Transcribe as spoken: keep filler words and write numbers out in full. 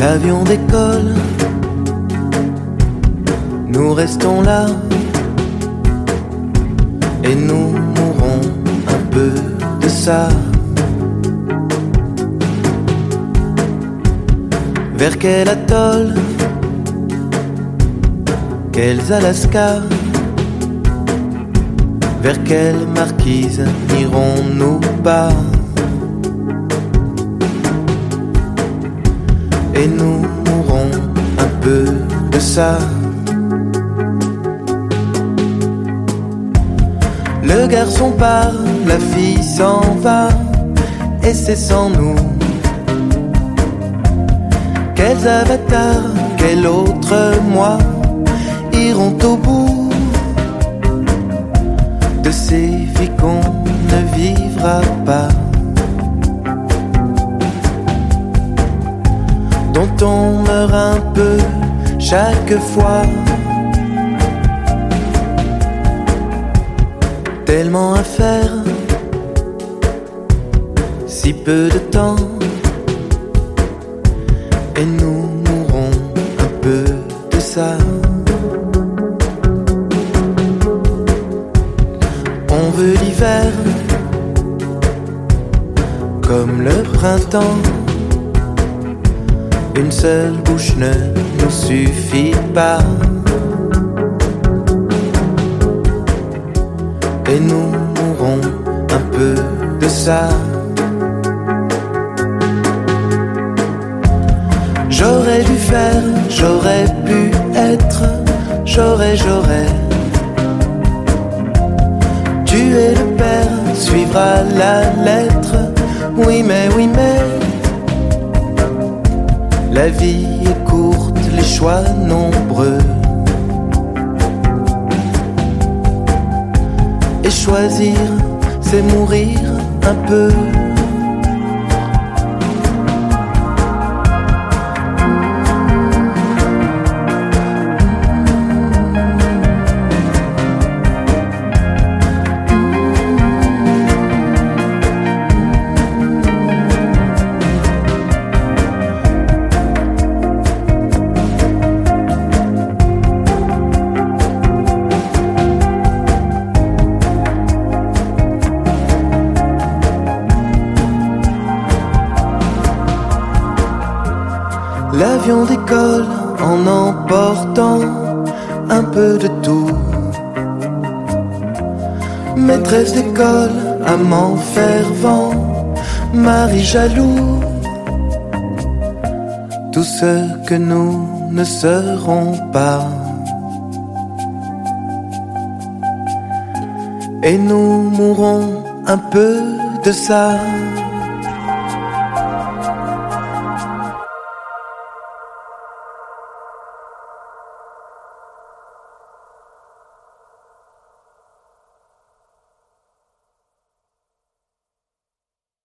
L'avion décolle, nous restons là, et nous mourrons un peu de ça. Vers quel atoll, quels Alaska, vers quelle marquise n'irons-nous pas? Et nous mourrons un peu de ça. Le garçon part, la fille s'en va, et c'est sans nous. Quels avatars, quel autre moi iront au bout de ces vies qu'on ne vivra pas, dont on meurt un peu chaque fois. Tellement à faire, si peu de temps, et nous mourrons un peu de ça. On veut l'hiver comme le printemps. Une seule bouche ne nous suffit pas, et nous mourrons un peu de ça. J'aurais dû faire, j'aurais pu être, j'aurais, j'aurais. Tu es le père, suivra la lettre. Oui mais, oui mais, la vie est courte, les choix nombreux. Et choisir, c'est mourir un peu. L'avion décolle en emportant un peu de tout. Maîtresse d'école, amant fervent, mari jaloux, tout ce que nous ne serons pas. Et nous mourrons un peu de ça.